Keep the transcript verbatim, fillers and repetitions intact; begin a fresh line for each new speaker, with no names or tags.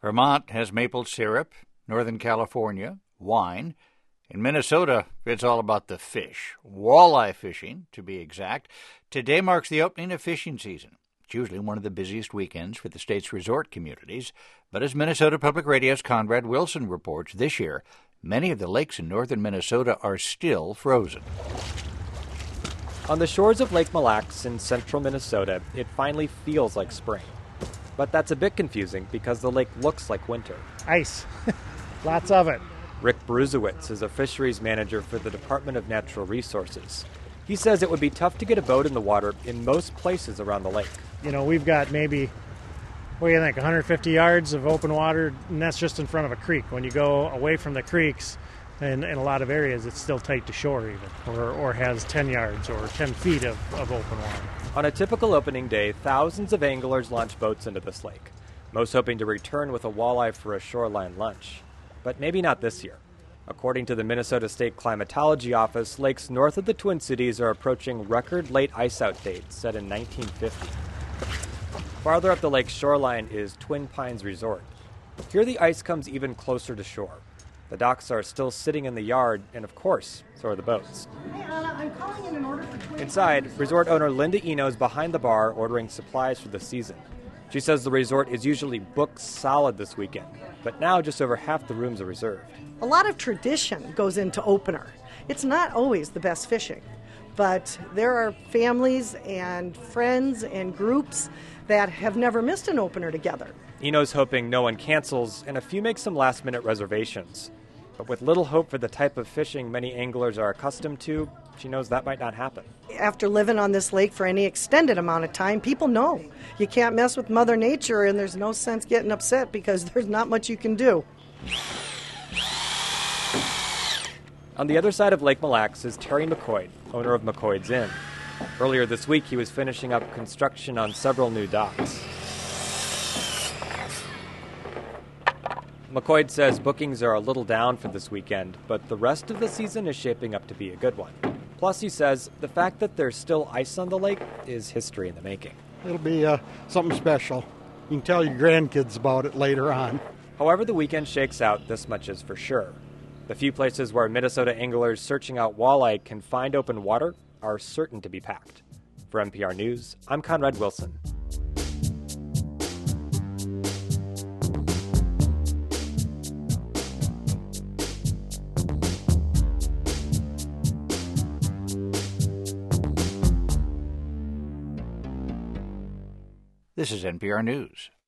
Vermont has maple syrup, Northern California, wine. In Minnesota, it's all about the fish, walleye fishing, to be exact. Today marks the opening of fishing season. It's usually one of the busiest weekends for the state's resort communities. But as Minnesota Public Radio's Conrad Wilson reports, this year, many of the lakes in northern Minnesota are still frozen.
On the shores of Lake Mille Lacs in central Minnesota, it finally feels like spring. But that's a bit confusing because the lake looks like winter.
Ice. Lots of it.
Rick Bruzewitz is a fisheries manager for the Department of Natural Resources. He says it would be tough to get a boat in the water in most places around the lake.
You know, we've got maybe, what do you think, one hundred fifty yards of open water, and that's just in front of a creek. When you go away from the creeks, in, in a lot of areas, it's still tight to shore even, or, or has ten yards or ten feet of, of open water.
On a typical opening day, thousands of anglers launch boats into this lake, most hoping to return with a walleye for a shoreline lunch. But maybe not this year. According to the Minnesota State Climatology Office, lakes north of the Twin Cities are approaching record late ice-out dates set in nineteen fifty. Farther up the lake's shoreline is Twin Pines Resort. Here the ice comes even closer to shore. The docks are still sitting in the yard, and of course, so are the boats.
Hey, Anna, I'm calling in an order for Twin
Inside,
Pines.
resort owner Linda Eno is behind the bar ordering supplies for the season. She says the resort is usually booked solid this weekend, but now just over half the rooms are reserved.
A lot of tradition goes into opener. It's not always the best fishing, but there are families and friends and groups that have never missed an opener together.
Eno's hoping no one cancels, and a few make some last-minute reservations. But with little hope for the type of fishing many anglers are accustomed to, she knows that might not happen.
After living on this lake for any extended amount of time, people know you can't mess with Mother Nature, and there's no sense getting upset because there's not much you can do.
On the other side of Lake Mille Lacs is Terry McCoy, owner of McCoy's Inn. Earlier this week, he was finishing up construction on several new docks. McCoy says bookings are a little down for this weekend, but the rest of the season is shaping up to be a good one. Plus, he says the fact that there's still ice on the lake is history in the making.
It'll be uh, something special. You can tell your grandkids about it later on.
However the weekend shakes out, this much is for sure. The few places where Minnesota anglers searching out walleye can find open water are certain to be packed. For N P R News, I'm Conrad Wilson.
This is N P R News.